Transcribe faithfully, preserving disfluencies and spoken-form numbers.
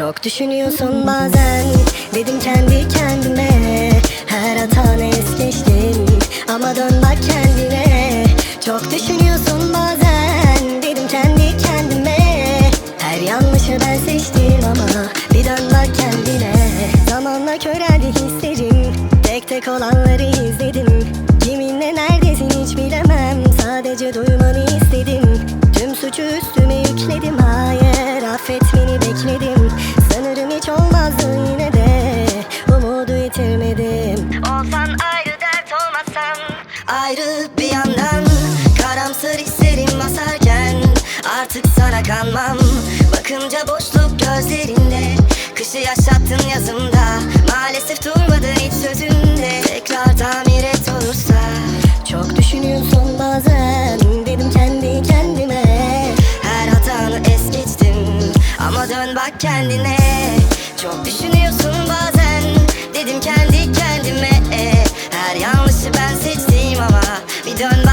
Çok düşünüyorsun bazen, dedim kendi kendime. Her hatanı es geçtin ama dön bak kendine. Çok düşünüyorsun bazen, dedim kendi kendime. Her yanlışı ben seçtim ama bir dön bak kendine. Zamanla köreldi hislerim, tek tek olanları izledim. Kiminle neredesin hiç bilemem, sadece duymanı istedim. Tüm suçu üstüme yükledim, hayır affetmeni bekledim. Sanırım hiç olmazdı yine de umudu yitirmedim. Olsan ayrı dert olmasan, Ayrı bir yandan karamsar hislerim basarken artık sana kanmam. Bakınca boşluk gözlerinde, kışı yaşattın yazımda. Maalesef durmadın hiç sözünde, tekrar tamir et olursa. Çok düşünüyorsun bazen, dedim kendi kendime. Her hatanı es geçtim ama dön bak kendine. Çok düşünüyorsun bazen, dedim kendi kendime. Her yanlışı ben seçtim ama bir dön bak